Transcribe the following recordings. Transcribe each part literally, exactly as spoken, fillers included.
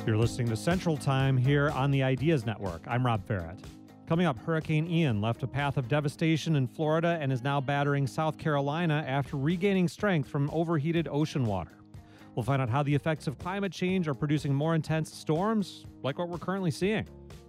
You're listening to Central Time here on the Ideas Network. I'm Rob Farrett. Coming up, Hurricane Ian left a path of devastation in Florida and is now battering South Carolina after regaining strength from overheated ocean water. We'll find out how the effects of climate change are producing more intense storms, like what we're currently seeing.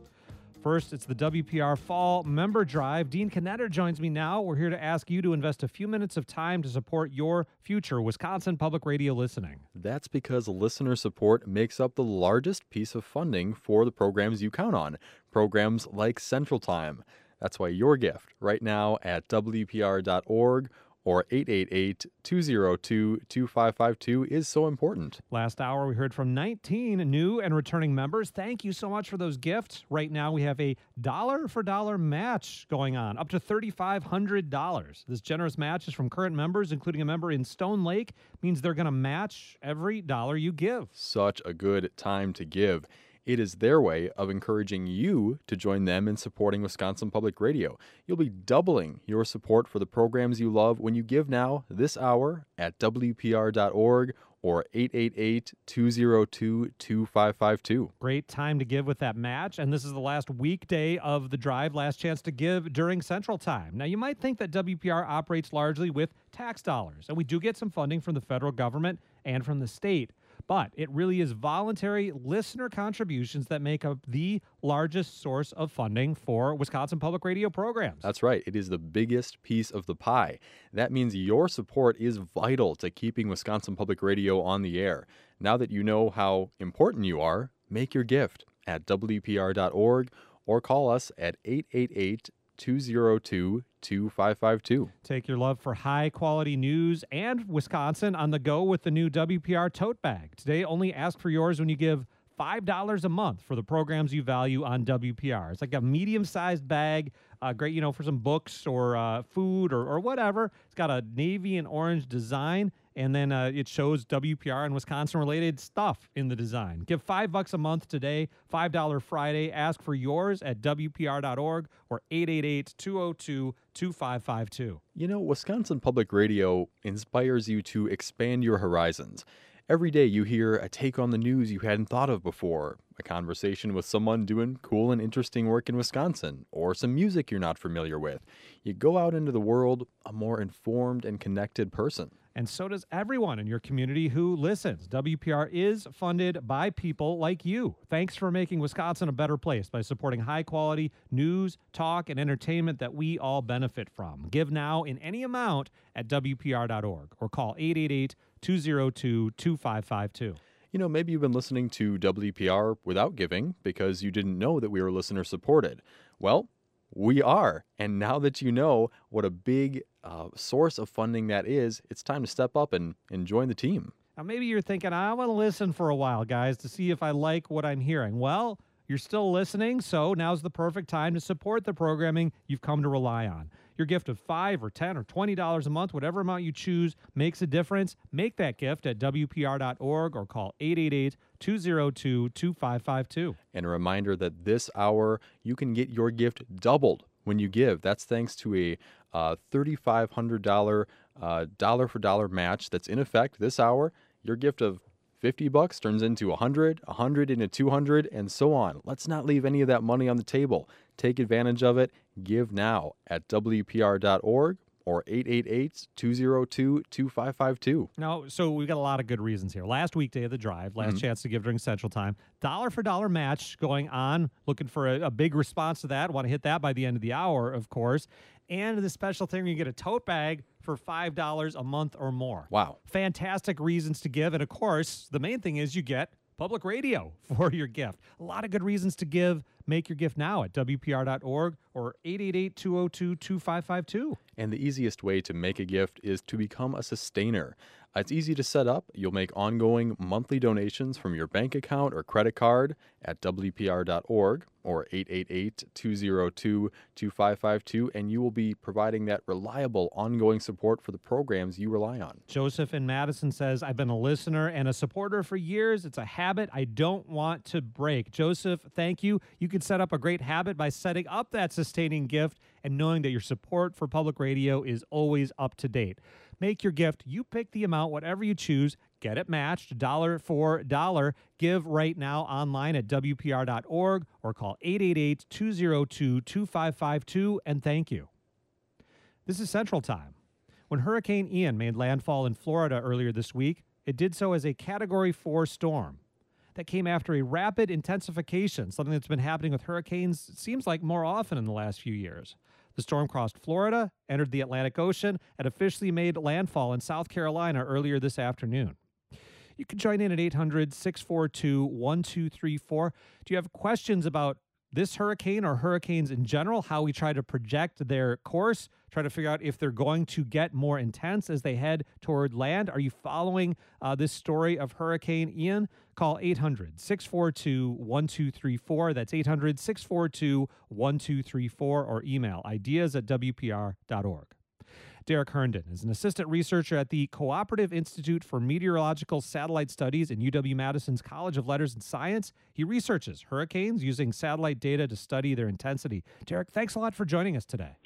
First, it's the W P R Fall Member Drive. Dean Knetter joins me now. We're here to ask you to invest a few minutes of time to support your future Wisconsin Public Radio listening. That's because listener support makes up the largest piece of funding for the programs you count on, programs like Central Time. That's why your gift right now at W P R dot org or eight eight eight, two oh two, two five five two is so important. Last hour, we heard from nineteen new and returning members. Thank you so much for those gifts. Right now, we have a dollar-for-dollar match going on, up to three thousand five hundred dollars. This generous match is from current members, including a member in Stone Lake. Means they're going to match every dollar you give. Such a good time to give. It is their way of encouraging you to join them in supporting Wisconsin Public Radio. You'll be doubling your support for the programs you love when you give now this hour at W P R dot org or eight eight eight, two oh two, two five five two. Great time to give with that match, and this is the last weekday of the drive, last chance to give during Central Time. Now, you might think that W P R operates largely with tax dollars, and we do get some funding from the federal government and from the state. But it really is voluntary listener contributions that make up the largest source of funding for Wisconsin Public Radio programs. That's right. It is the biggest piece of the pie. That means your support is vital to keeping Wisconsin Public Radio on the air. Now that you know how important you are, make your gift at W P R dot org or call us at eight eight eight, two oh two, two five five two. Take your love for high-quality news and Wisconsin on the go with the new W P R tote bag. Today, only ask for yours when you give five dollars a month for the programs you value on W P R. It's like a medium-sized bag, uh, great, you know, for some books or uh, food or, or whatever. It's got a navy and orange design, and then uh, it shows W P R and Wisconsin-related stuff in the design. Give five bucks a month today, five dollars Friday. Ask for yours at W P R dot org or eight eight eight, two oh two, two five five two. You know, Wisconsin Public Radio inspires you to expand your horizons. Every day you hear a take on the news you hadn't thought of before, a conversation with someone doing cool and interesting work in Wisconsin, or some music you're not familiar with. You go out into the world a more informed and connected person. And so does everyone in your community who listens. W P R is funded by people like you. Thanks for making Wisconsin a better place by supporting high-quality news, talk, and entertainment that we all benefit from. Give now in any amount at W P R dot org or call eight eight eight, two oh two, two five five two. You know, maybe you've been listening to W P R without giving because you didn't know that we were listener-supported. Well, we are. And now that you know what a big uh, source of funding that is, it's time to step up and, and join the team. Now, maybe you're thinking, I want to listen for a while, guys, to see if I like what I'm hearing. Well, you're still listening, so now's the perfect time to support the programming you've come to rely on. Your gift of five or ten or twenty dollars a month, whatever amount you choose, makes a difference. Make that gift at W P R dot org or call eight eight eight, two oh two, two five five two. And a reminder that this hour, you can get your gift doubled when you give. That's thanks to a uh, three thousand five hundred dollars uh, dollar-for-dollar match that's in effect this hour. Your gift of fifty bucks turns into one hundred, one hundred into two hundred, and so on. Let's not leave any of that money on the table. Take advantage of it. Give now at W P R dot org or eight eight eight, two oh two, two five five two. Now, so we've got a lot of good reasons here. Last weekday of the drive, last mm-hmm. chance to give during Central Time. Dollar for dollar match going on. Looking for a, a big response to that. Want to hit that by the end of the hour, of course. And the special thing, you get a tote bag for five dollars a month or more. Wow. Fantastic reasons to give. And, of course, the main thing is you get public radio for your gift. A lot of good reasons to give. Make your gift now at W P R dot org or eight eight eight, two oh two, two five five two. And the easiest way to make a gift is to become a sustainer. It's easy to set up. You'll make ongoing monthly donations from your bank account or credit card at W P R dot org or eight eight eight, two oh two, two five five two, and you will be providing that reliable, ongoing support for the programs you rely on. Joseph in Madison says, I've been a listener and a supporter for years. It's a habit I don't want to break. Joseph, thank you. You can set up a great habit by setting up that sustaining gift and knowing that your support for public radio is always up to date. Make your gift. You pick the amount, whatever you choose. Get it matched, dollar for dollar. Give right now online at W P R dot org or call eight eight eight, two oh two, two five five two, and thank you. This is Central Time. When Hurricane Ian made landfall in Florida earlier this week, it did so as a Category four storm. That came after a rapid intensification, something that's been happening with hurricanes, it seems like, more often in the last few years. The storm crossed Florida, entered the Atlantic Ocean, and officially made landfall in South Carolina earlier this afternoon. You can join in at eight hundred, six four two, one two three four. Do you have questions about this hurricane or hurricanes in general, how we try to project their course, try to figure out if they're going to get more intense as they head toward land? Are you following uh, this story of Hurricane Ian? Call eight hundred, six four two, one two three four. That's eight hundred, six four two, one two three four, or email ideas at W P R dot org. Derek Herndon is an assistant researcher at the Cooperative Institute for Meteorological Satellite Studies in U W-Madison's College of Letters and Science. He researches hurricanes using satellite data to study their intensity. Derek, thanks a lot for joining us today.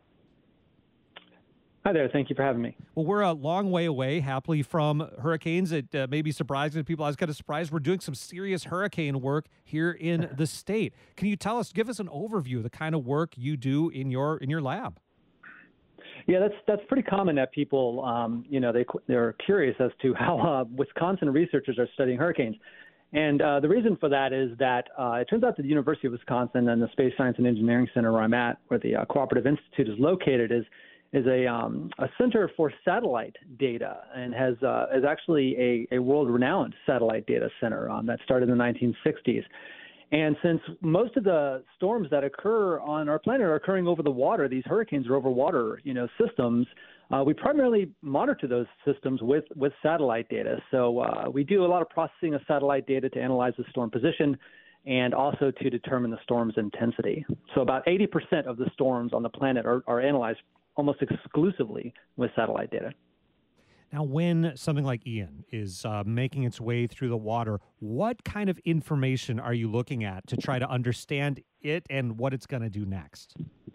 Hi there. Thank you for having me. Well, we're a long way away, happily, from hurricanes. It uh, may be surprising to people. I was kind of surprised. We're doing some serious hurricane work here in the state. Can you tell us, give us an overview of the kind of work you do in your in your lab? Yeah, that's that's pretty common that people, um, you know, they they're curious as to how uh, Wisconsin researchers are studying hurricanes, and uh, the reason for that is that uh, it turns out that the University of Wisconsin and the Space Science and Engineering Center where I'm at, where the uh, Cooperative Institute is located, is is a um, a center for satellite data and has uh, is actually a, a world-renowned satellite data center um, that started in the nineteen sixties. And since most of the storms that occur on our planet are occurring over the water, these hurricanes are over water, you know, systems, uh, we primarily monitor those systems with, with satellite data. So uh, we do a lot of processing of satellite data to analyze the storm position and also to determine the storm's intensity. So about eighty percent of the storms on the planet are, are analyzed almost exclusively with satellite data. Now, when something like Ian is uh, making its way through the water, what kind of information are you looking at to try to understand it and what it's going to do next?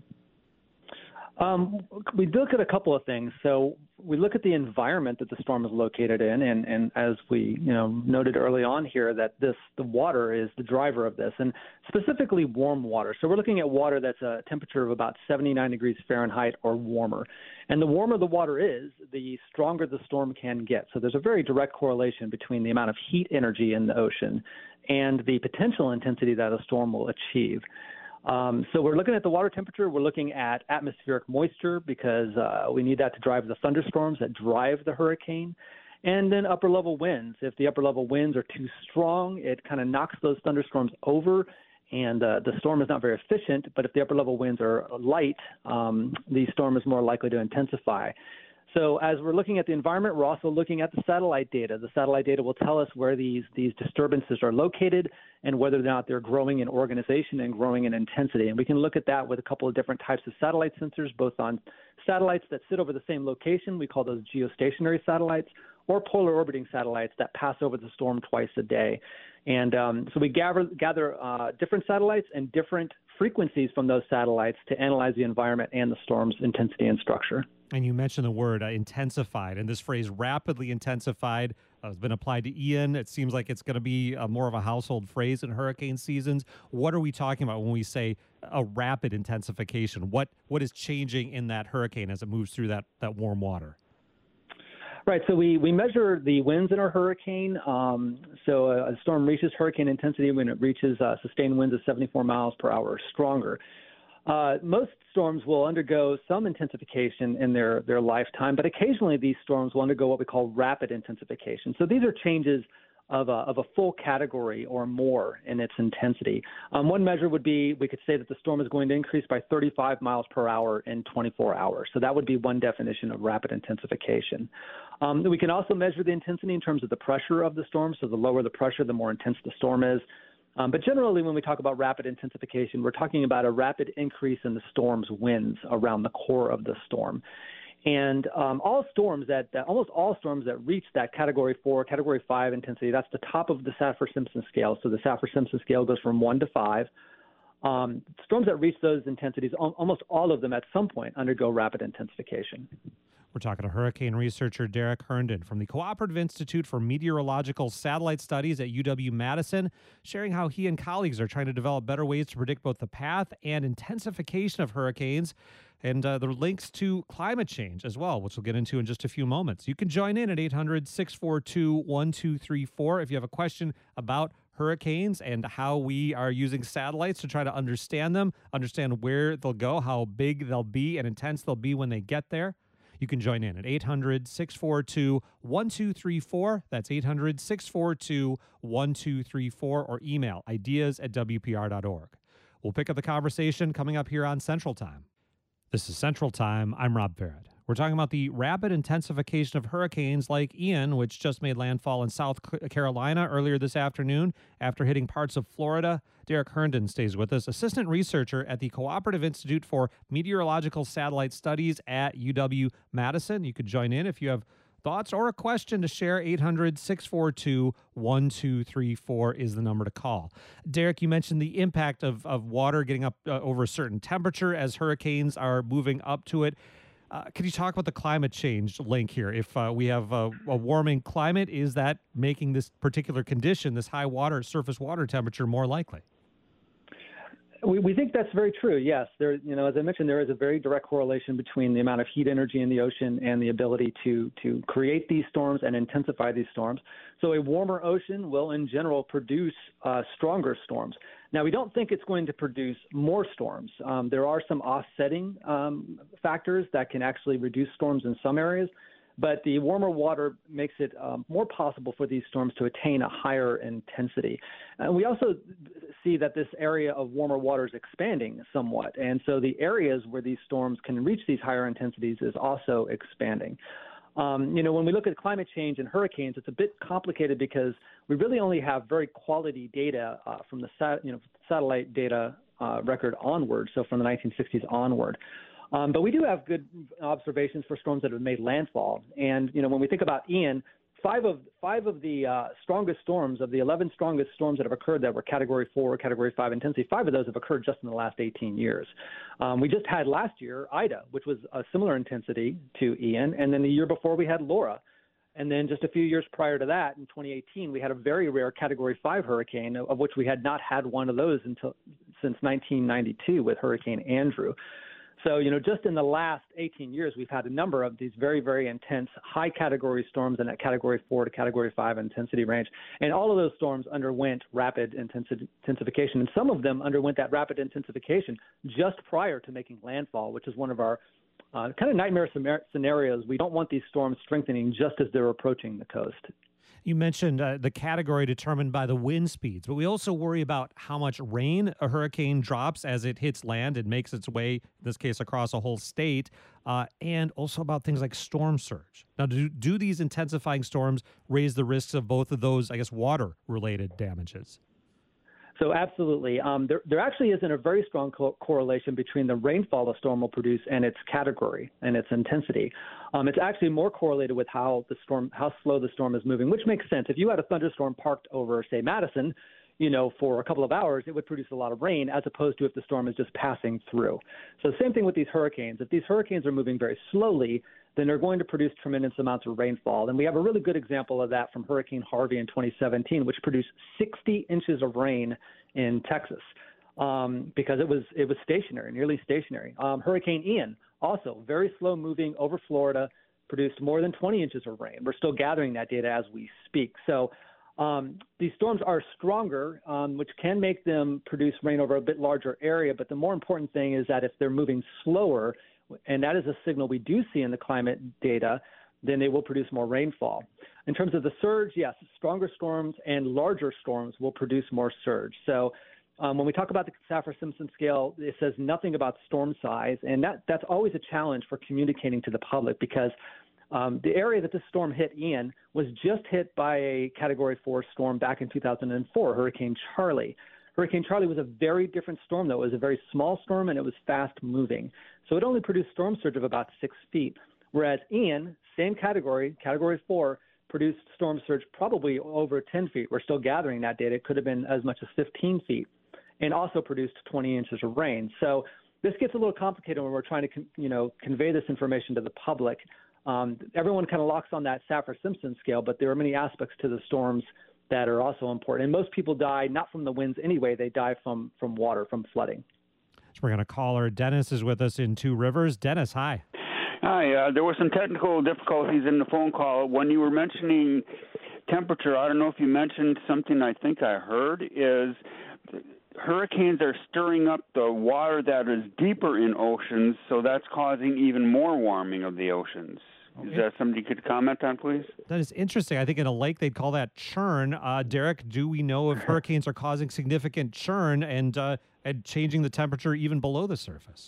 Um, we look at a couple of things. So we look at the environment that the storm is located in, and, and as we you know noted early on here, that this the water is the driver of this, and specifically warm water. So we're looking at water that's a temperature of about seventy-nine degrees Fahrenheit or warmer. And the warmer the water is, the stronger the storm can get. So there's a very direct correlation between the amount of heat energy in the ocean and the potential intensity that a storm will achieve. Um, so we're looking at the water temperature. We're looking at atmospheric moisture because uh, we need that to drive the thunderstorms that drive the hurricane. And then upper level winds. If the upper level winds are too strong, it kind of knocks those thunderstorms over, and uh, the storm is not very efficient. But if the upper level winds are light, um, the storm is more likely to intensify. So as we're looking at the environment, we're also looking at the satellite data. The satellite data will tell us where these, these disturbances are located and whether or not they're growing in organization and growing in intensity. And we can look at that with a couple of different types of satellite sensors, both on satellites that sit over the same location. We call those geostationary satellites, or polar orbiting satellites that pass over the storm twice a day. And um, so we gather, gather uh, different satellites and different frequencies from those satellites to analyze the environment and the storm's intensity and structure. And you mentioned the word uh, intensified, and this phrase rapidly intensified uh, has been applied to Ian. It seems like it's going to be uh, more of a household phrase in hurricane seasons. What are we talking about when we say a rapid intensification? What what is changing in that hurricane as it moves through that, that warm water? Right. So we, we measure the winds in our hurricane. Um, so a, a storm reaches hurricane intensity when it reaches uh, sustained winds of seventy-four miles per hour or stronger. Uh, most storms will undergo some intensification in their, their lifetime, but occasionally these storms will undergo what we call rapid intensification. So these are changes of a, of a full category or more in its intensity. Um, one measure would be, we could say that the storm is going to increase by thirty-five miles per hour in twenty-four hours. So that would be one definition of rapid intensification. Um, we can also measure the intensity in terms of the pressure of the storm. So the lower the pressure, the more intense the storm is. Um, but generally, when we talk about rapid intensification, we're talking about a rapid increase in the storm's winds around the core of the storm. And um, all storms that, that almost all storms that reach that category four, category five intensity, that's the top of the Saffir-Simpson scale. So the Saffir-Simpson scale goes from one to five. Um, storms that reach those intensities, al- almost all of them at some point undergo rapid intensification. We're talking to hurricane researcher Derek Herndon from the Cooperative Institute for Meteorological Satellite Studies at U W-Madison, sharing how he and colleagues are trying to develop better ways to predict both the path and intensification of hurricanes, and uh, the links to climate change as well, which we'll get into in just a few moments. You can join in at eight hundred, six four two, one two three four if you have a question about hurricanes and how we are using satellites to try to understand them, understand where they'll go, how big they'll be, and intense they'll be when they get there. You can join in at eight hundred, six four two, one two three four. That's eight hundred, six four two, one two three four, or email ideas at W P R dot org. We'll pick up the conversation coming up here on Central Time. This is Central Time. I'm Rob Farrett. We're talking about the rapid intensification of hurricanes like Ian, which just made landfall in South Carolina earlier this afternoon after hitting parts of Florida. Derek Herndon stays with us, assistant researcher at the Cooperative Institute for Meteorological Satellite Studies at U W-Madison. You could join in if you have thoughts or a question to share. Eight hundred, six four two, one two three four is the number to call. Derek, you mentioned the impact of, of water getting up uh, over a certain temperature as hurricanes are moving up to it. Uh, can you talk about the climate change link here? If uh, we have a, a warming climate, is that making this particular condition, this high water, surface water temperature, more likely? We, we think that's very true. Yes, there. You know, as I mentioned, there is a very direct correlation between the amount of heat energy in the ocean and the ability to to create these storms and intensify these storms. So a warmer ocean will, in general, produce uh, stronger storms. Now, we don't think it's going to produce more storms. Um, there are some offsetting um, factors that can actually reduce storms in some areas. But the warmer water makes it um, more possible for these storms to attain a higher intensity. And we also see that this area of warmer water is expanding somewhat. And so the areas where these storms can reach these higher intensities is also expanding. Um, you know, when we look at climate change and hurricanes, it's a bit complicated because we really only have very quality data uh, from the sat- you know, satellite data uh, record onward, so from the nineteen sixties onward. Um, but we do have good observations for storms that have made landfall. And, you know, when we think about Ian, five of five of the uh, strongest storms, of the eleven strongest storms that have occurred that were Category four, Category five intensity, five of those have occurred just in the last eighteen years. Um, we just had last year Ida, which was a similar intensity to Ian. And then the year before we had Laura. And then just a few years prior to that, in twenty eighteen, we had a very rare Category five hurricane, of which we had not had one of those until since nineteen ninety-two with Hurricane Andrew. So, you know, just in the last eighteen years, we've had a number of these very, very intense high category storms in that Category four to Category five intensity range. And all of those storms underwent rapid intensi- intensification. And some of them underwent that rapid intensification just prior to making landfall, which is one of our uh, kind of nightmare scenarios. We don't want these storms strengthening just as they're approaching the coast. You mentioned uh, the category determined by the wind speeds, but we also worry about how much rain a hurricane drops as it hits land and makes its way, in this case, across a whole state, uh, and also about things like storm surge. Now, do, do these intensifying storms raise the risks of both of those, I guess, water-related damages? So absolutely. Um, there, there actually isn't a very strong co- correlation between the rainfall a storm will produce and its category and its intensity. Um, it's actually more correlated with how the storm, how slow the storm is moving, which makes sense. If you had a thunderstorm parked over, say, Madison, you know, for a couple of hours, it would produce a lot of rain, as opposed to if the storm is just passing through. So same thing with these hurricanes. If these hurricanes are moving very slowly, then they're going to produce tremendous amounts of rainfall. And we have a really good example of that from Hurricane Harvey in twenty seventeen, which produced sixty inches of rain in Texas um, because it was it was stationary, nearly stationary. Um, Hurricane Ian, also very slow moving over Florida, produced more than twenty inches of rain. We're still gathering that data as we speak. So um, these storms are stronger, um, which can make them produce rain over a bit larger area. But the more important thing is that if they're moving slower, and that is a signal we do see in the climate data, then they will produce more rainfall. In terms of the surge, yes, stronger storms and larger storms will produce more surge. So um, when we talk about the Saffir-Simpson scale, it says nothing about storm size, and that, that's always a challenge for communicating to the public because um, the area that this storm hit Ian was just hit by a Category four storm back in two thousand four, Hurricane Charlie. Hurricane Charlie was a very different storm, though. It was a very small storm, and it was fast-moving. So it only produced storm surge of about six feet, whereas Ian, same category, Category four, produced storm surge probably over ten feet. We're still gathering that data. It could have been as much as fifteen feet, and also produced twenty inches of rain. So this gets a little complicated when we're trying to, you know, convey this information to the public. Um, everyone kind of locks on that Saffir-Simpson scale, but there are many aspects to the storms that are also important. And most people die not from the winds anyway; they die from from water, from flooding. So we're going to call her. Dennis is with us in Two Rivers. Dennis, hi. Hi. Uh, there were some technical difficulties in the phone call. When you were mentioning temperature, I don't know if you mentioned something I think I heard, is hurricanes are stirring up the water that is deeper in oceans, so that's causing even more warming of the oceans. Is that something you could comment on, please? That is interesting. I think in a lake they'd call that churn. Uh, Derek, do we know if hurricanes are causing significant churn and uh, and changing the temperature even below the surface?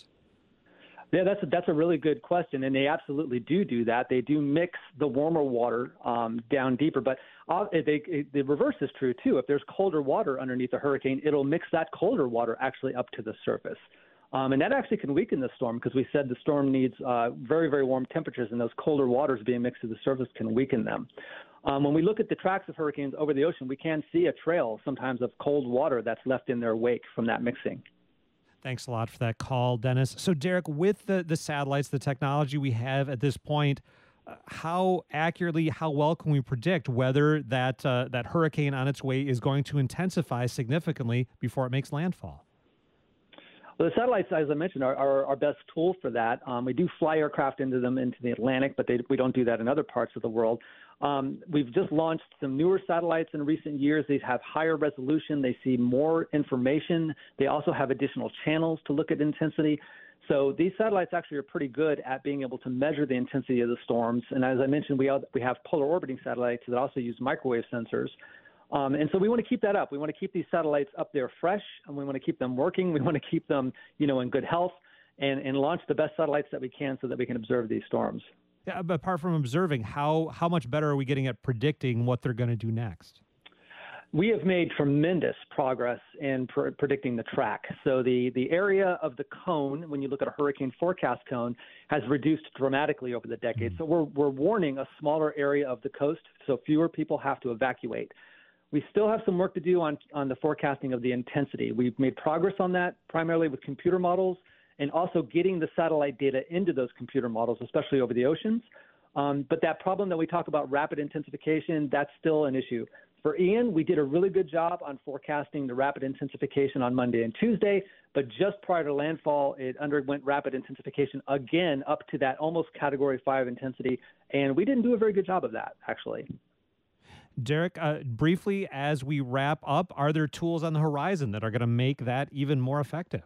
Yeah, that's a, that's a really good question, and they absolutely do do that. They do mix the warmer water um, down deeper, but uh, they, it, the reverse is true too. If there's colder water underneath a hurricane, it'll mix that colder water actually up to the surface. Um, and that actually can weaken the storm because we said the storm needs uh, very, very warm temperatures, and those colder waters being mixed to the surface can weaken them. Um, when we look at the tracks of hurricanes over the ocean, we can see a trail sometimes of cold water that's left in their wake from that mixing. Thanks a lot for that call, Dennis. So, Derek, with the, the satellites, the technology we have at this point, uh, how accurately, how well can we predict whether that uh, that hurricane on its way is going to intensify significantly before it makes landfall? Well, the satellites, as I mentioned, are are our best tool for that. Um, we do fly aircraft into them into the Atlantic, but they, we don't do that in other parts of the world. Um, we've just launched some newer satellites in recent years. They have higher resolution. They see more information. They also have additional channels to look at intensity. So these satellites actually are pretty good at being able to measure the intensity of the storms. And as I mentioned, we have, we have polar orbiting satellites that also use microwave sensors. Um, and so we want to keep that up. We want to keep these satellites up there fresh, and we want to keep them working. We want to keep them, you know, in good health, and, and launch the best satellites that we can so that we can observe these storms. Yeah, but apart from observing, how how much better are we getting at predicting what they're going to do next? We have made tremendous progress in pr- predicting the track. So the, the area of the cone, when you look at a hurricane forecast cone, has reduced dramatically over the decades. Mm-hmm. So we're, we're warning a smaller area of the coast, so fewer people have to evacuate. We still have some work to do on, on the forecasting of the intensity. We've made progress on that, primarily with computer models, and also getting the satellite data into those computer models, especially over the oceans. Um, but that problem that we talk about, rapid intensification, that's still an issue. For Ian, we did a really good job on forecasting the rapid intensification on Monday and Tuesday, but just prior to landfall, it underwent rapid intensification again up to that almost Category five intensity, and we didn't do a very good job of that, actually. Derek, uh, briefly, as we wrap up, are there tools on the horizon that are going to make that even more effective?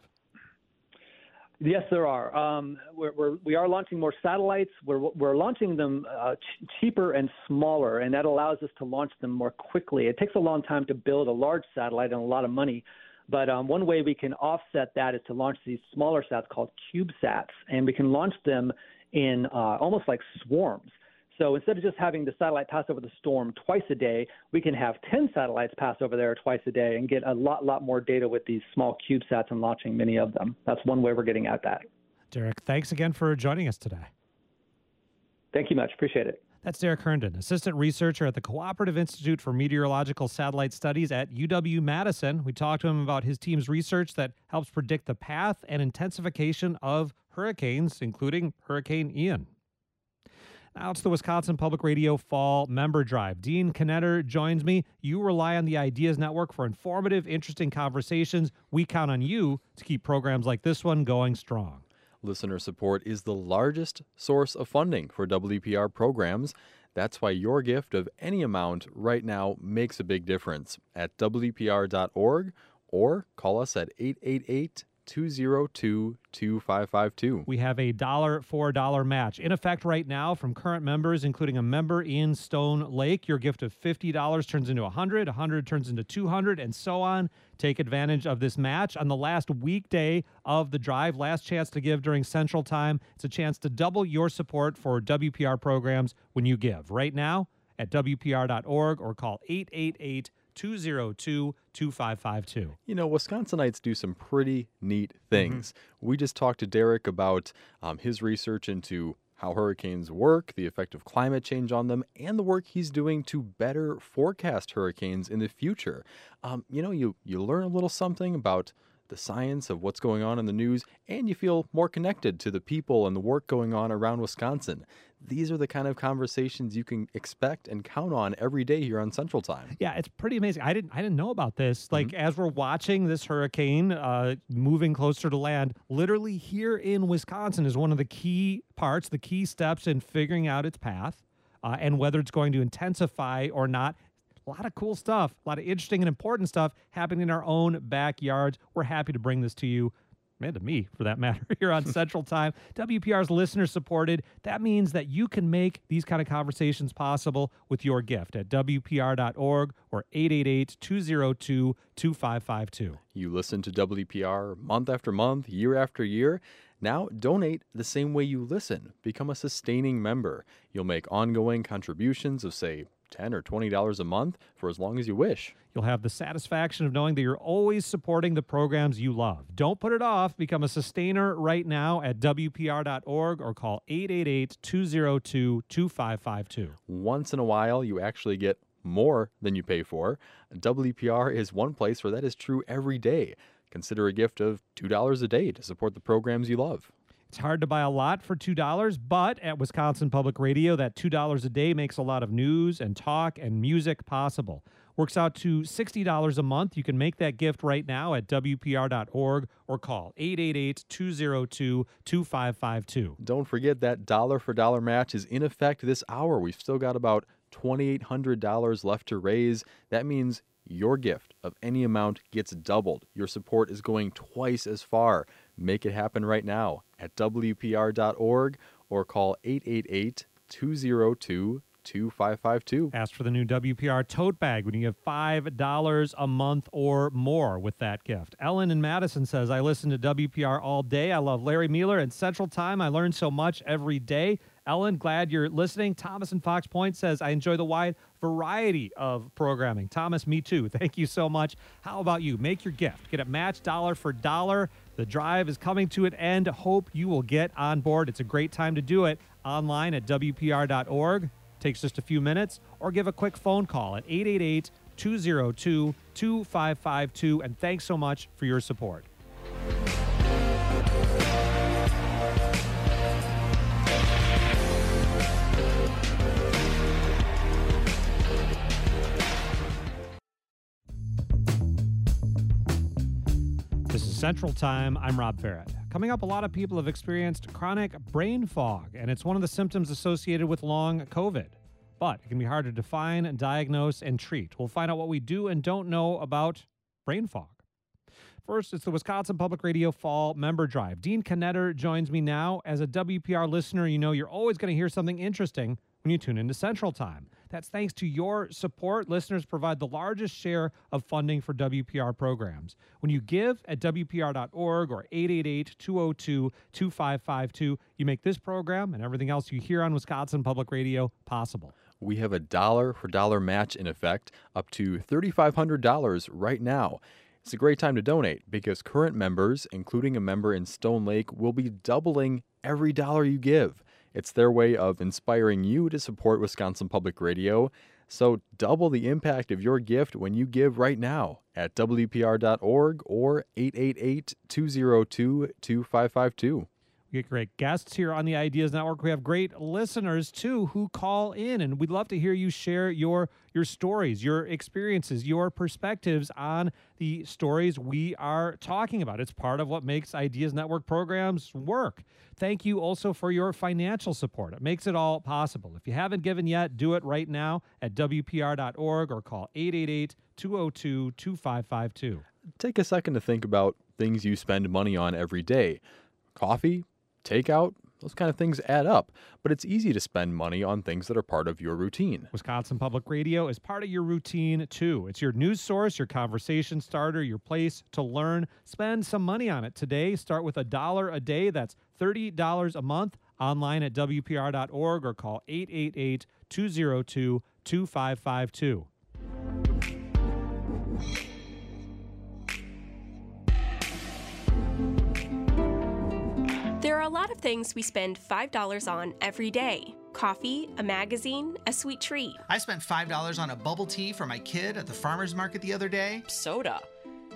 Yes, there are. Um, we're, we're, we are launching more satellites. We're, we're launching them uh, ch- cheaper and smaller, and that allows us to launch them more quickly. It takes a long time to build a large satellite and a lot of money, but um, one way we can offset that is to launch these smaller sats called CubeSats, and we can launch them in uh, almost like swarms. So instead of just having the satellite pass over the storm twice a day, we can have ten satellites pass over there twice a day and get a lot, lot more data with these small CubeSats and launching many of them. That's one way we're getting at that. Derek, thanks again for joining us today. Thank you much. Appreciate it. That's Derek Herndon, assistant researcher at the Cooperative Institute for Meteorological Satellite Studies at U W-Madison. We talked to him about his team's research that helps predict the path and intensification of hurricanes, including Hurricane Ian. Now it's the Wisconsin Public Radio Fall Member Drive. Dean Knetter joins me. You rely on the Ideas Network for informative, interesting conversations. We count on you to keep programs like this one going strong. Listener support is the largest source of funding for W P R programs. That's why your gift of any amount right now makes a big difference at W P R dot org or call us at eight eight eight, two oh two, two five five two. We have a dollar for dollar match in effect right now from current members, including a member in Stone Lake. Your gift of fifty dollars turns into one hundred dollars, one hundred dollars turns into two hundred dollars, and so on. Take advantage of this match on the last weekday of the drive. Last chance to give during Central Time. It's a chance to double your support for W P R programs when you give. Right now at W P R dot org or call eight eight eight, two oh two, two five five two. You know, Wisconsinites do some pretty neat things. Mm-hmm. We just talked to Derek about um, his research into how hurricanes work, the effect of climate change on them, and the work he's doing to better forecast hurricanes in the future. Um, you know, you, you learn a little something about the science of what's going on in the news, and you feel more connected to the people and the work going on around Wisconsin. These are the kind of conversations you can expect and count on every day here on Central Time. Yeah, it's pretty amazing. I didn't I didn't know about this. Like, Mhm. as we're watching this hurricane uh, moving closer to land, literally here in Wisconsin is one of the key parts, the key steps in figuring out its path uh, and whether it's going to intensify or not. A lot of cool stuff, a lot of interesting and important stuff happening in our own backyards. We're happy to bring this to you, and to me, for that matter, here on Central Time. W P R is listener supported. That means that you can make these kind of conversations possible with your gift at W P R dot org or eight eight eight, two oh two, two five five two. You listen to W P R month after month, year after year. Now donate the same way you listen. Become a sustaining member. You'll make ongoing contributions of, say, ten dollars or twenty dollars a month for as long as you wish. You'll have the satisfaction of knowing that you're always supporting the programs you love. Don't put it off. Become a sustainer right now at W P R dot org or call eight eight eight, two oh two, two five five two. Once in a while, you actually get more than you pay for. W P R is one place where that is true every day. Consider a gift of two dollars a day to support the programs you love. It's hard to buy a lot for two dollars, but at Wisconsin Public Radio, that two dollars a day makes a lot of news and talk and music possible. Works out to sixty dollars a month. You can make that gift right now at W P R dot org or call eight eight eight, two oh two, two five five two. Don't forget that dollar for dollar match is in effect this hour. We've still got about two thousand eight hundred dollars left to raise. That means your gift of any amount gets doubled. Your support is going twice as far. Make it happen right now at W P R dot org or call eight eight eight, two oh two, two five five two. Ask for the new W P R tote bag when you give five dollars a month or more with that gift. Ellen in Madison says, I listen to W P R all day. I love Larry Mueller and Central Time. I learn so much every day. Ellen, glad you're listening. Thomas in Fox Point says, I enjoy the wide variety of programming. Thomas, me too. Thank you so much. How about you? Make your gift. Get it matched dollar for dollar. The drive is coming to an end. Hope you will get on board. It's a great time to do it online at W P R dot org. Takes just a few minutes, or give a quick phone call at eight eight eight, two oh two, two five five two. And thanks so much for your support. This is Central Time. I'm Rob Barrett. Coming up, a lot of people have experienced chronic brain fog, and it's one of the symptoms associated with long COVID. But it can be hard to define, diagnose, and treat. We'll find out what we do and don't know about brain fog. First, it's the Wisconsin Public Radio Fall Member Drive. Dean Knetter joins me now. As a W P R listener, you know you're always going to hear something interesting when you tune into Central Time. That's thanks to your support. Listeners provide the largest share of funding for W P R programs. When you give at W P R dot org or eight eight eight, two oh two, two five five two, you make this program and everything else you hear on Wisconsin Public Radio possible. We have a dollar for dollar match in effect, up to three thousand five hundred dollars right now. It's a great time to donate because current members, including a member in Stone Lake, will be doubling every dollar you give. It's their way of inspiring you to support Wisconsin Public Radio. So double the impact of your gift when you give right now at W P R dot org or eight eight eight, two oh two, two five five two. We get great guests here on the Ideas Network. We have great listeners, too, who call in, and we'd love to hear you share your your stories, your experiences, your perspectives on the stories we are talking about. It's part of what makes Ideas Network programs work. Thank you also for your financial support. It makes it all possible. If you haven't given yet, do it right now at W P R dot org or call eight eight eight, two oh two, two five five two. Take a second to think about things you spend money on every day. Coffee, takeout, those kind of things add up, but it's easy to spend money on things that are part of your routine. Wisconsin Public Radio is part of your routine, too. It's your news source, your conversation starter, your place to learn. Spend some money on it today. Start with a dollar a day. That's thirty dollars a month. Online at W P R dot org or call eight eight eight, two oh two, two five five two. There are a lot of things we spend five dollars on every day. Coffee, a magazine, a sweet treat. I spent five dollars on a bubble tea for my kid at the farmer's market the other day. Soda.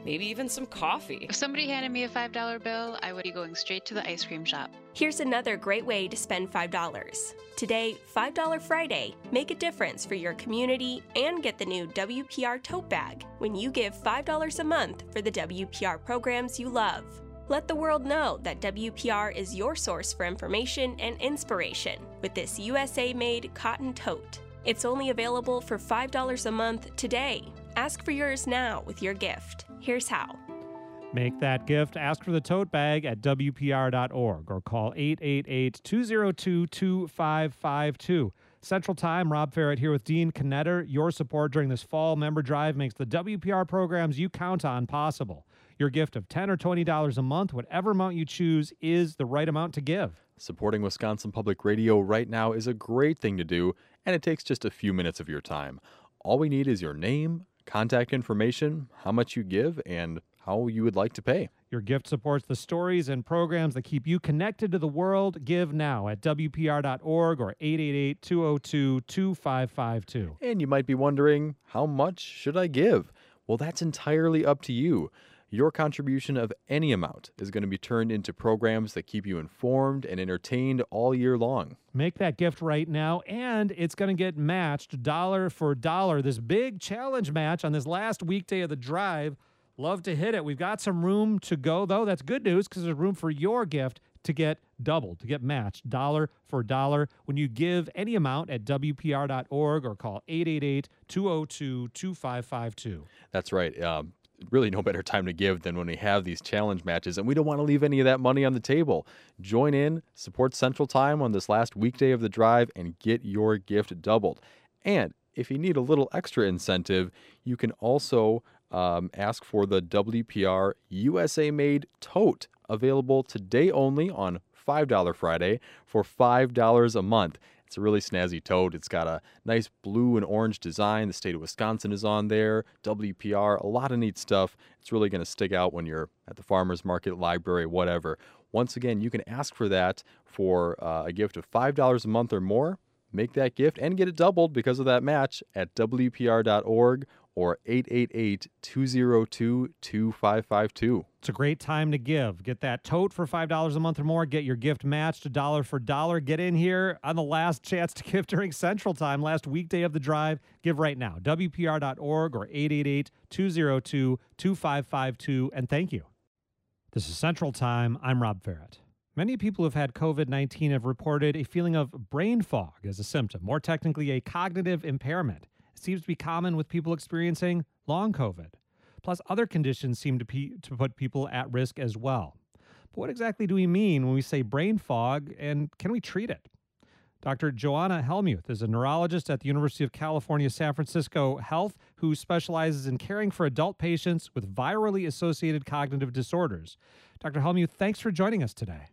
maybe even some coffee. If somebody handed me a five dollar bill, I would be going straight to the ice cream shop. Here's another great way to spend five dollars. Today, five dollar Friday. Make a difference for your community and get the new W P R tote bag when you give five dollars a month for the W P R programs you love. Let the world know that W P R is your source for information and inspiration with this U S A-made cotton tote. It's only available for five dollars a month today. Ask for yours now with your gift. Here's how. Make that gift. Ask for the tote bag at W P R dot org or call eight eight eight, two zero two, two five five two. Central Time, Rob Ferret here with Dean Knetter. Your support during this fall member drive makes the W P R programs you count on possible. Your gift of ten dollars or twenty dollars a month, whatever amount you choose, is the right amount to give. Supporting Wisconsin Public Radio right now is a great thing to do, and it takes just a few minutes of your time. All we need is your name, contact information, how much you give, and how you would like to pay. Your gift supports the stories and programs that keep you connected to the world. Give now at W P R dot org or eight eight eight, two zero two, two five five two. And you might be wondering, how much should I give? Well, that's entirely up to you. Your contribution of any amount is going to be turned into programs that keep you informed and entertained all year long. Make that gift right now, and it's going to get matched dollar for dollar. This big challenge match on this last weekday of the drive. Love to hit it. We've got some room to go, though. That's good news because there's room for your gift to get doubled, to get matched dollar for dollar when you give any amount at W P R dot org or call eight eight eight, two zero two, two five five two. That's right. Um, really no better time to give than when we have these challenge matches, and we don't want to leave any of that money on the table. Join in, support Central Time on this last weekday of the drive, and get your gift doubled. And if you need a little extra incentive, you can also um, ask for the W P R U S A-made tote, available today only on five dollar Friday for five dollars a month. It's a really snazzy tote. It's got a nice blue and orange design. The state of Wisconsin is on there. W P R, a lot of neat stuff. It's really going to stick out when you're at the farmer's market, library, whatever. Once again, you can ask for that for uh, a gift of five dollars a month or more. Make that gift and get it doubled because of that match at W P R dot org or eight eight eight, two zero two, two five five two. It's a great time to give. Get that tote for five dollars a month or more. Get your gift matched dollar for dollar. Get in here on the last chance to give during Central Time, last weekday of the drive. Give right now. W P R dot org or eight eight eight, two zero two, two five five two. And thank you. This is Central Time. I'm Rob Ferret. Many people who have had COVID nineteen have reported a feeling of brain fog as a symptom, more technically a cognitive impairment. It seems to be common with people experiencing long COVID. Plus, other conditions seem to, pe- to put people at risk as well. But what exactly do we mean when we say brain fog, and can we treat it? Doctor Joanna Helmuth is a neurologist at the University of California, San Francisco Health, who specializes in caring for adult patients with virally associated cognitive disorders. Doctor Helmuth, thanks for joining us today.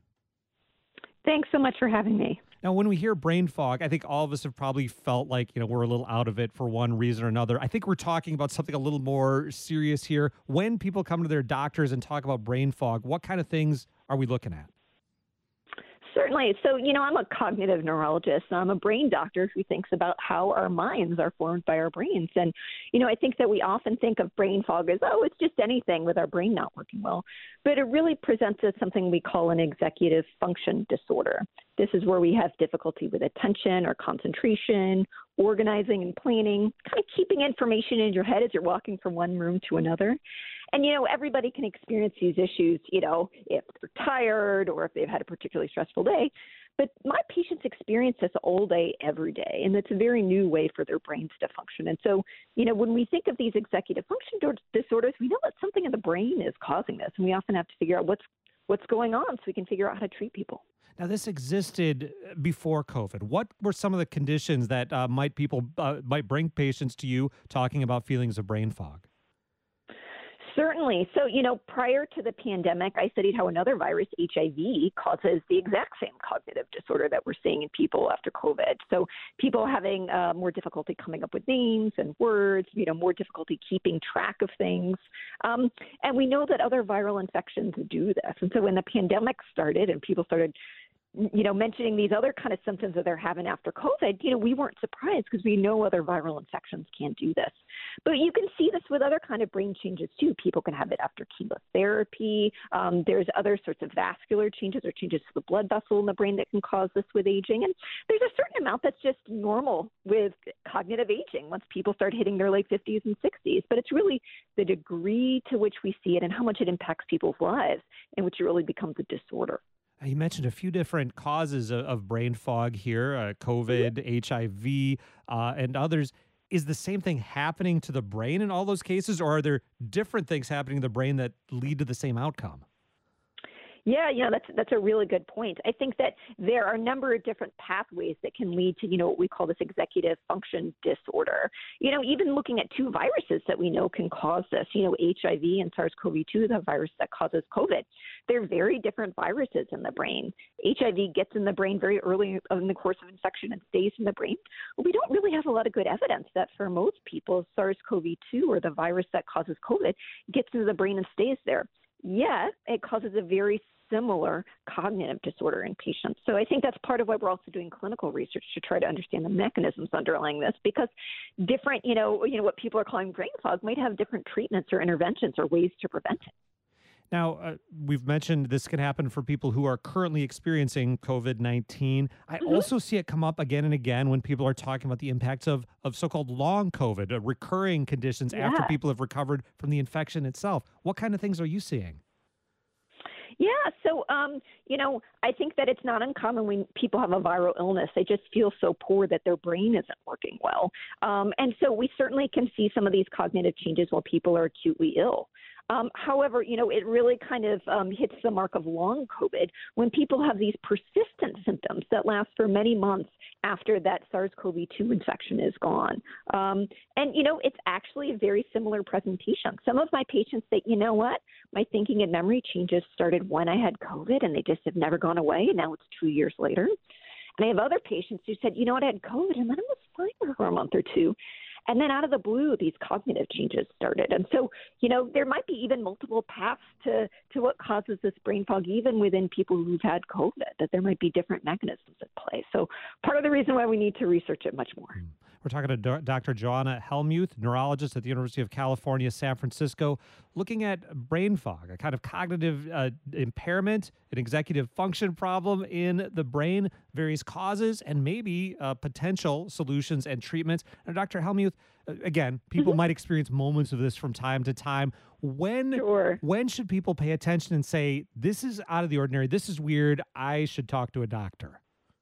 Thanks so much for having me. Now, when we hear brain fog, I think all of us have probably felt like, you know, we're a little out of it for one reason or another. I think we're talking about something a little more serious here. When people come to their doctors and talk about brain fog, what kind of things are we looking at? Certainly. So, you know, I'm a cognitive neurologist. I'm a brain doctor who thinks about how our minds are formed by our brains. And, you know, I think that we often think of brain fog as, oh, it's just anything with our brain not working well. But it really presents as something we call an executive function disorder. This is where we have difficulty with attention or concentration, organizing and planning, kind of keeping information in your head as you're walking from one room to another. And, you know, everybody can experience these issues, you know, if they're tired or if they've had a particularly stressful day. But my patients experience this all day, every day, and it's a very new way for their brains to function. And so, you know, when we think of these executive function disorders, we know that something in the brain is causing this, and we often have to figure out what's what's going on so we can figure out how to treat people. Now, this existed before COVID. What were some of the conditions that uh, might people uh, might bring patients to you talking about feelings of brain fog? Certainly. So, you know, prior to the pandemic, I studied how another virus, H I V, causes the exact same cognitive disorder that we're seeing in people after COVID. So people having uh, more difficulty coming up with names and words, you know, more difficulty keeping track of things. Um, and we know that other viral infections do this. And so when the pandemic started and people started you know, mentioning these other kind of symptoms that they're having after COVID, you know, we weren't surprised because we know other viral infections can do this. But you can see this with other kind of brain changes too. People can have it after chemotherapy. Um, there's other sorts of vascular changes or changes to the blood vessel in the brain that can cause this with aging. And there's a certain amount that's just normal with cognitive aging once people start hitting their late fifties and sixties. But it's really the degree to which we see it and how much it impacts people's lives in which it really becomes a disorder. You mentioned a few different causes of, of brain fog here, uh, COVID, mm-hmm. H I V, uh, and others. Is the same thing happening to the brain in all those cases, or are there different things happening to the brain that lead to the same outcome? Yeah, you know, that's that's a really good point. I think that there are a number of different pathways that can lead to, you know, what we call this executive function disorder. You know, even looking at two viruses that we know can cause this, you know, H I V and SARS CoV two, the virus that causes COVID. They're very different viruses in the brain. H I V gets in the brain very early in the course of infection and stays in the brain. But we don't really have a lot of good evidence that for most people, SARS CoV two or the virus that causes COVID gets into the brain and stays there. Yet it causes a very similar cognitive disorder in patients. So I think that's part of why we're also doing clinical research to try to understand the mechanisms underlying this, because different, you know, you know, what people are calling brain fog might have different treatments or interventions or ways to prevent it. Now, uh, we've mentioned this can happen for people who are currently experiencing COVID nineteen. I mm-hmm. also see it come up again and again when people are talking about the impacts of, of so-called long COVID, uh, recurring conditions yeah. after people have recovered from the infection itself. What kind of things are you seeing? Yeah, so, um, you know, I think that it's not uncommon when people have a viral illness. They just feel so poor that their brain isn't working well. Um, and so we certainly can see some of these cognitive changes while people are acutely ill. Um, however, you know, it really kind of um, hits the mark of long COVID when people have these persistent symptoms that last for many months after that SARS CoV two infection is gone. Um, and, you know, it's actually a very similar presentation. Some of my patients say, you know what, my thinking and memory changes started when I had COVID and they just have never gone away. And now it's two years later. And I have other patients who said, you know what, I had COVID and then it was fine for a month or two. And then out of the blue, these cognitive changes started. And so, you know, there might be even multiple paths to, to what causes this brain fog, even within people who've had COVID, that there might be different mechanisms at play. So part of the reason why we need to research it much more. We're talking to Do- Doctor Joanna Helmuth, neurologist at the University of California, San Francisco, looking at brain fog, a kind of cognitive uh, impairment, an executive function problem in the brain, various causes, and maybe uh, potential solutions and treatments. And Doctor Helmuth, uh, again, people mm-hmm. might experience moments of this from time to time. When, sure. when should people pay attention and say, this is out of the ordinary, this is weird, I should talk to a doctor?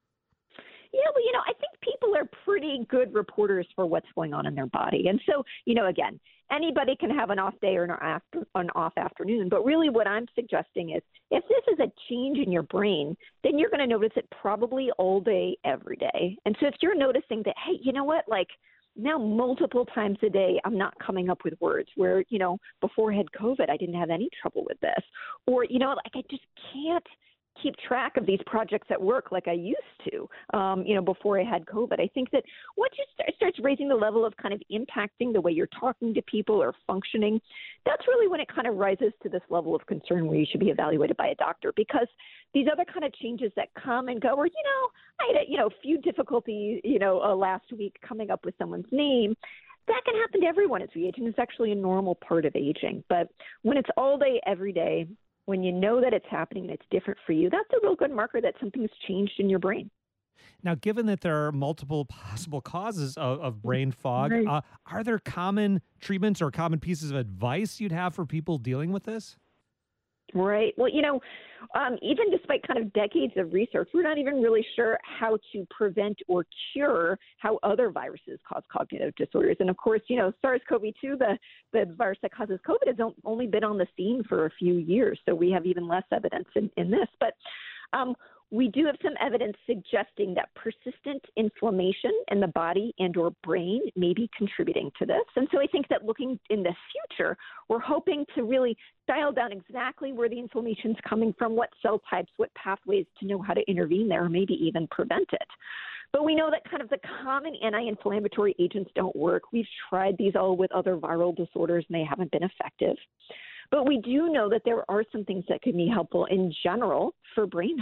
Yeah, well, you know, I think people are pretty good reporters for what's going on in their body. And so, you know, again, anybody can have an off day or an, after, an off afternoon. But really what I'm suggesting is if this is a change in your brain, then you're going to notice it probably all day, every day. And so if you're noticing that, hey, you know what, like now multiple times a day, I'm not coming up with words where, you know, before I had COVID, I didn't have any trouble with this. Or, you know, like I just can't keep track of these projects at work like I used to, um, you know, before I had COVID. I think that once you start starts raising the level of kind of impacting the way you're talking to people or functioning, that's really when it kind of rises to this level of concern where you should be evaluated by a doctor, because these other kind of changes that come and go, or, you know, I had a, you know, a few difficulties, you know, uh, last week coming up with someone's name. That can happen to everyone as we age, and it's actually a normal part of aging. But when it's all day, every day, when you know that it's happening and it's different for you, that's a real good marker that something's changed in your brain. Now, given that there are multiple possible causes of, of brain fog, right. uh, are there common treatments or common pieces of advice you'd have for people dealing with this? Right. Well, you know, um, even despite kind of decades of research, we're not even really sure how to prevent or cure how other viruses cause cognitive disorders. And of course, you know, SARS CoV two, the, the virus that causes COVID, has only been on the scene for a few years. So we have even less evidence in, in this. But um, we do have some evidence suggesting that persistent inflammation in the body and or brain may be contributing to this. And so I think that looking in the future, we're hoping to really dial down exactly where the inflammation is coming from, what cell types, what pathways to know how to intervene there, or maybe even prevent it. But we know that kind of the common anti-inflammatory agents don't work. We've tried these all with other viral disorders, and they haven't been effective. But we do know that there are some things that could be helpful in general for brain health.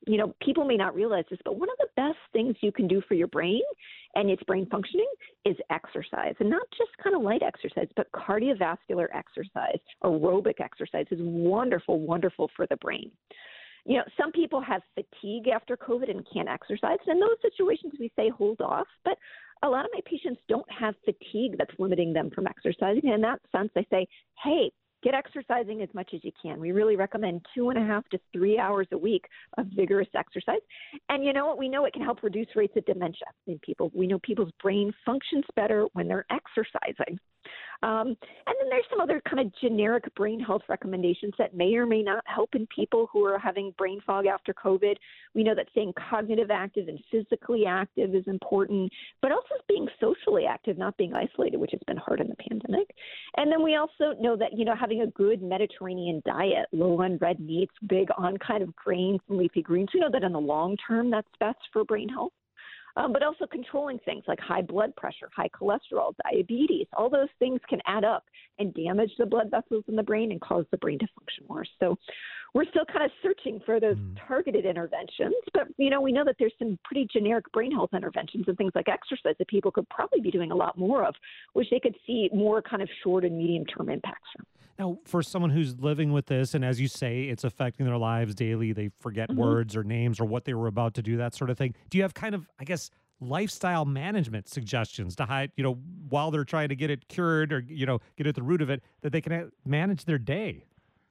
you know, people may not realize this, but one of the best things you can do for your brain and its brain functioning is exercise, and not just kind of light exercise, but cardiovascular exercise, aerobic exercise is wonderful, wonderful for the brain. You know, some people have fatigue after COVID and can't exercise. And in those situations, we say hold off. But a lot of my patients don't have fatigue that's limiting them from exercising. And in that sense, I say, hey, get exercising as much as you can. We really recommend two and a half to three hours a week of vigorous exercise. And you know what? We know it can help reduce rates of dementia in people. We know people's brain functions better when they're exercising. Um, and then there's some other kind of generic brain health recommendations that may or may not help in people who are having brain fog after COVID. We know that staying cognitive active and physically active is important, but also being socially active, not being isolated, which has been hard in the pandemic. And then we also know that, you know, having a good Mediterranean diet, low on red meats, big on kind of grains and leafy greens, we know that in the long term that's best for brain health. Um, but also controlling things like high blood pressure, high cholesterol, diabetes. All those things can add up and damage the blood vessels in the brain and cause the brain to function worse. So we're still kind of searching for those mm. targeted interventions. But, you know, we know that there's some pretty generic brain health interventions and things like exercise that people could probably be doing a lot more of, which they could see more kind of short and medium term impacts from. Now, for someone who's living with this, and as you say, it's affecting their lives daily, they forget mm-hmm. words or names or what they were about to do, that sort of thing. Do you have kind of, I guess, lifestyle management suggestions to hide, you know, while they're trying to get it cured or, you know, get at the root of it, that they can manage their day?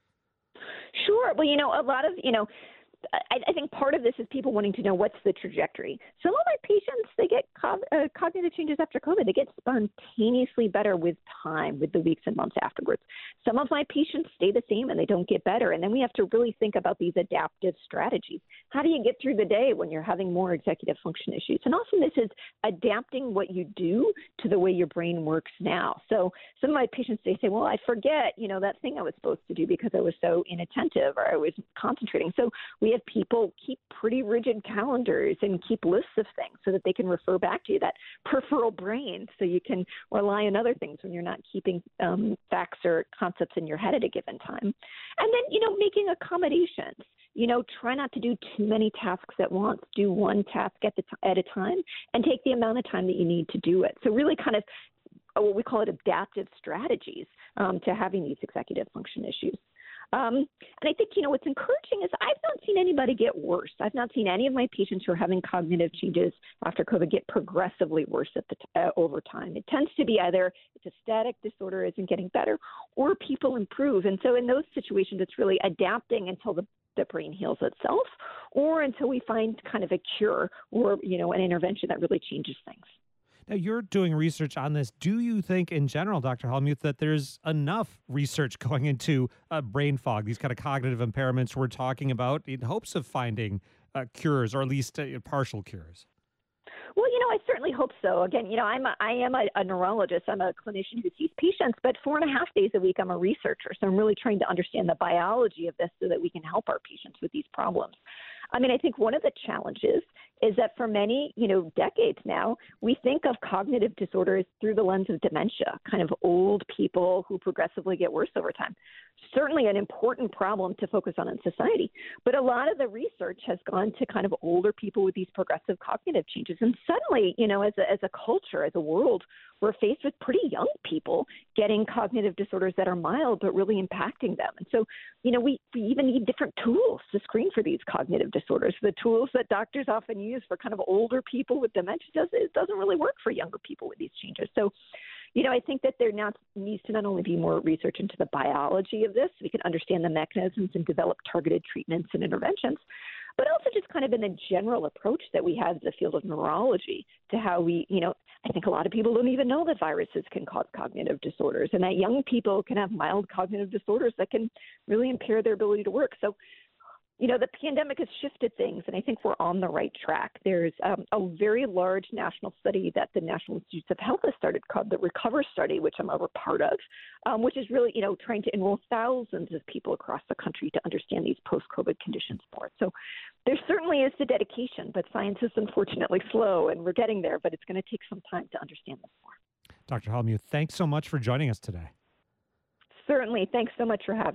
Sure. Well, you know, a lot of, you know, I, I think part of this is people wanting to know what's the trajectory. Some of my patients, they get co- uh, cognitive changes after COVID. They get spontaneously better with time, with the weeks and months afterwards. Some of my patients stay the same and they don't get better. And then we have to really think about these adaptive strategies. How do you get through the day when you're having more executive function issues? And often this is adapting what you do to the way your brain works now. So some of my patients, they say, well, I forget, you know, that thing I was supposed to do because I was so inattentive or I was concentrating. So we have people keep pretty rigid calendars and keep lists of things so that they can refer back to you, that peripheral brain, so you can rely on other things when you're not keeping um, facts or concepts in your head at a given time. And then, you know, making accommodations. You know, try not to do too many tasks at once. Do one task at, the t- at a time and take the amount of time that you need to do it. So really kind of what we call it adaptive strategies um, to having these executive function issues. Um, and I think, you know, what's encouraging is I've not seen anybody get worse. I've not seen any of my patients who are having cognitive changes after COVID get progressively worse at the t- uh, over time. It tends to be either it's a static disorder isn't getting better or people improve. And so in those situations, it's really adapting until the the brain heals itself or until we find kind of a cure or, you know, an intervention that really changes things. Now, you're doing research on this. Do you think in general, Doctor Hellmuth, that there's enough research going into uh, brain fog, these kind of cognitive impairments we're talking about, in hopes of finding uh, cures or at least uh, partial cures? Well, you know, I certainly hope so. Again, you know, I'm a, I am a, a neurologist. I'm a clinician who sees patients, but four and a half days a week, I'm a researcher. So I'm really trying to understand the biology of this so that we can help our patients with these problems. I mean, I think one of the challenges is that for many, you know, decades now, we think of cognitive disorders through the lens of dementia, kind of old people who progressively get worse over time. Certainly an important problem to focus on in society. But a lot of the research has gone to kind of older people with these progressive cognitive changes. And suddenly, you know, as a, as a culture, as a world, we're faced with pretty young people getting cognitive disorders that are mild but really impacting them. And so, you know, we, we even need different tools to screen for these cognitive disorders. The tools that doctors often use for kind of older people with dementia, does, it doesn't really work for younger people with these changes. So, you know, I think that there now needs to not only be more research into the biology of this, so we can understand the mechanisms and develop targeted treatments and interventions, but also just kind of in a general approach that we have in the field of neurology to how we, you know, I think a lot of people don't even know that viruses can cause cognitive disorders and that young people can have mild cognitive disorders that can really impair their ability to work. So, you know, the pandemic has shifted things, and I think we're on the right track. There's um, a very large national study that the National Institutes of Health has started called the RECOVER study, which I'm a part of, um, which is really, you know, trying to enroll thousands of people across the country to understand these post-COVID conditions more. So there certainly is the dedication, but science is unfortunately slow, and we're getting there, but it's going to take some time to understand this more. Doctor Hellmuth, thanks so much for joining us today. Certainly. Thanks so much for having me.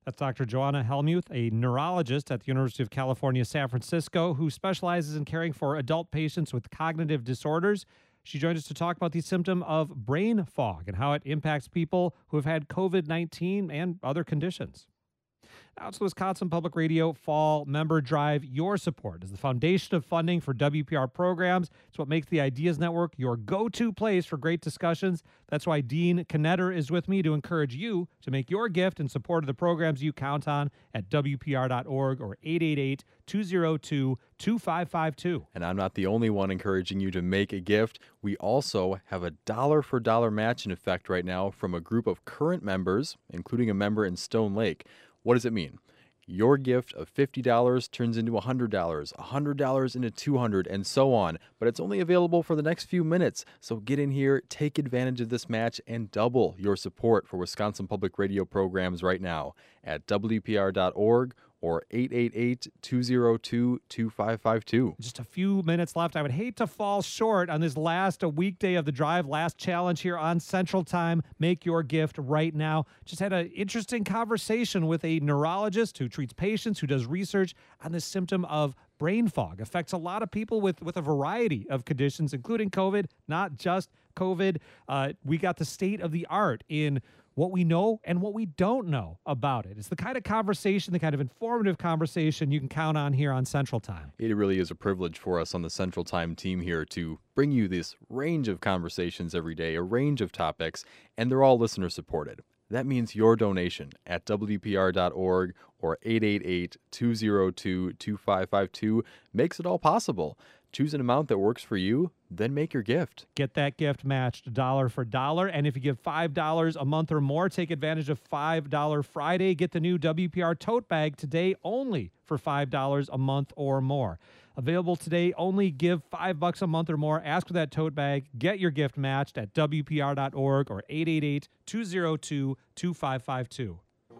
That's Doctor Joanna Helmuth, a neurologist at the University of California, San Francisco, who specializes in caring for adult patients with cognitive disorders. She joined us to talk about the symptom of brain fog and how it impacts people who have had COVID nineteen and other conditions. Now it's the Wisconsin Public Radio Fall Member Drive. Your support is the foundation of funding for W P R programs. It's what makes the Ideas Network your go-to place for great discussions. That's why Dean Knetter is with me to encourage you to make your gift in support of the programs you count on at W P R dot org or eight eight eight, two oh two, two five five two. And I'm not the only one encouraging you to make a gift. We also have a dollar for dollar match in effect right now from a group of current members, including a member in Stone Lake. What does it mean? Your gift of fifty dollars turns into one hundred dollars, one hundred dollars into two hundred dollars, and so on. But it's only available for the next few minutes. So get in here, take advantage of this match, and double your support for Wisconsin Public Radio programs right now at W P R dot org or eight eight eight, two oh two, two five five two. Just a few minutes left. I would hate to fall short on this last a weekday of the drive, last challenge here on Central Time. Make your gift right now. Just had an interesting conversation with a neurologist who treats patients, who does research on the symptom of brain fog. Affects a lot of people with, with a variety of conditions, including COVID, not just COVID. Uh, we got the state of the art in what we know and what we don't know about it. It's the kind of conversation, the kind of informative conversation you can count on here on Central Time. It really is a privilege for us on the Central Time team here to bring you this range of conversations every day, a range of topics, and they're all listener supported. That means your donation at W P R dot org or eight eight eight, two oh two, two five five two makes it all possible. Choose an amount that works for you, then make your gift. Get that gift matched dollar for dollar. And if you give five dollars a month or more, take advantage of five dollar Friday. Get the new W P R tote bag today only for five dollars a month or more. Available today only. Give five bucks a month or more. Ask for that tote bag. Get your gift matched at W P R dot org or eight eight eight, two oh two, two five five two.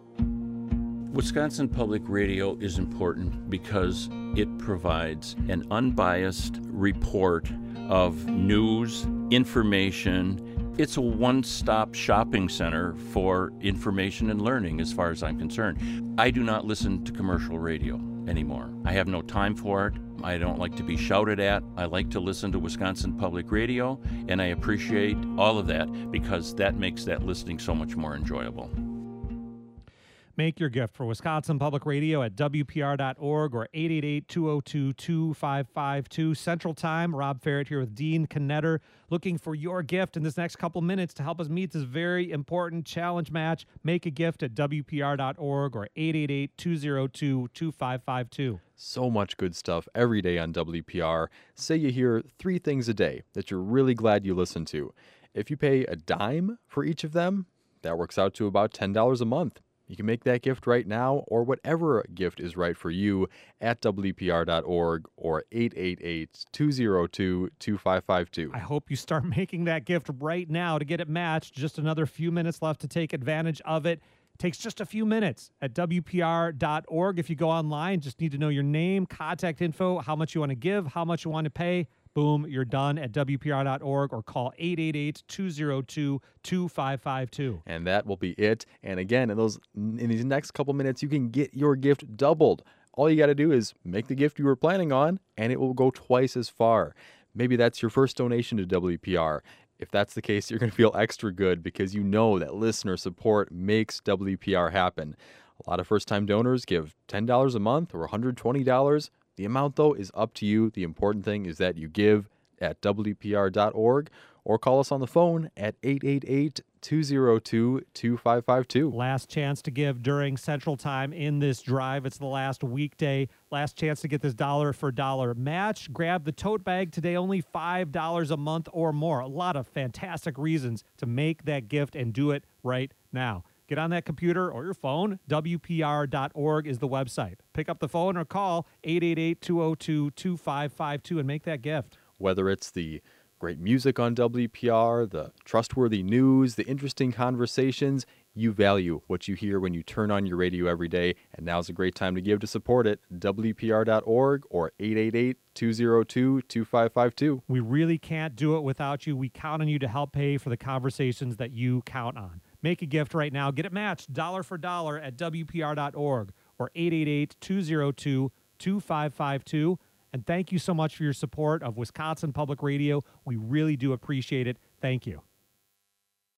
Wisconsin Public Radio is important because it provides an unbiased report of news, information. It's a one-stop shopping center for information and learning as far as I'm concerned. I do not listen to commercial radio anymore. I have no time for it. I don't like to be shouted at. I like to listen to Wisconsin Public Radio, and I appreciate all of that because that makes that listening so much more enjoyable. Make your gift for Wisconsin Public Radio at W P R dot org or eight eight eight, two oh two, two five five two. Central Time, Rob Ferret here with Dean Knetter, looking for your gift in this next couple minutes to help us meet this very important challenge match. Make a gift at W P R dot org or eight eight eight, two oh two, two five five two. So much good stuff every day on W P R. Say you hear three things a day that you're really glad you listen to. If you pay a dime for each of them, that works out to about ten dollars a month. You can make that gift right now or whatever gift is right for you at W P R dot org or eight eight eight, two oh two, two five five two. I hope you start making that gift right now to get it matched. Just another few minutes left to take advantage of it. Takes just a few minutes at W P R dot org. If you go online, just need to know your name, contact info, how much you want to give, how much you want to pay. Boom, you're done at W P R dot org or call eight eight eight, two oh two, two five five two. And that will be it. And again, in those in these next couple minutes, you can get your gift doubled. All you got to do is make the gift you were planning on, and it will go twice as far. Maybe that's your first donation to W P R. If that's the case, you're going to feel extra good because you know that listener support makes W P R happen. A lot of first-time donors give ten dollars a month or one hundred twenty dollars. The amount, though, is up to you. The important thing is that you give at W P R dot org or call us on the phone at eight eight eight, two oh two, two five five two. Last chance to give during Central Time in this drive. It's the last weekday. Last chance to get this dollar for dollar match. Grab the tote bag today, only five dollars a month or more. A lot of fantastic reasons to make that gift and do it right now. Get on that computer or your phone. W P R dot org is the website. Pick up the phone or call eight eight eight, two oh two, two five five two and make that gift. Whether it's the great music on W P R, the trustworthy news, the interesting conversations, you value what you hear when you turn on your radio every day, and now's a great time to give to support it. W P R dot org or eight eight eight, two oh two, two five five two. We really can't do it without you. We count on you to help pay for the conversations that you count on. Make a gift right now. Get it matched dollar for dollar at W P R dot org or eight eight eight, two oh two, two five five two. And thank you so much for your support of Wisconsin Public Radio. We really do appreciate it. Thank you.